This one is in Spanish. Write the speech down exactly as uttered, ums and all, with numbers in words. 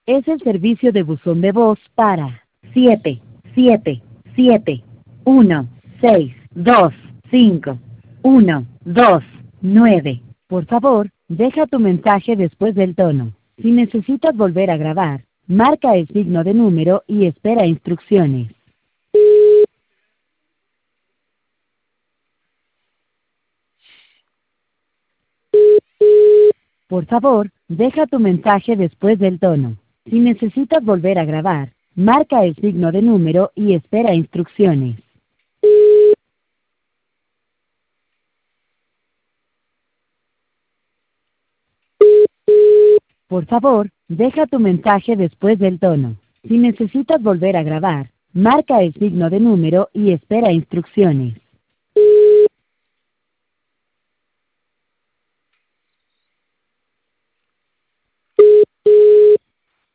Es el servicio de buzón de voz para siete siete siete uno seis dos cinco uno dos nueve. Por favor, deja tu mensaje después del tono. Si necesitas volver a grabar, marca el signo de número y espera instrucciones. Por favor, deja tu mensaje después del tono. Si necesitas volver a grabar, marca el signo de número y espera instrucciones. Por favor, deja tu mensaje después del tono. Si necesitas volver a grabar, marca el signo de número y espera instrucciones.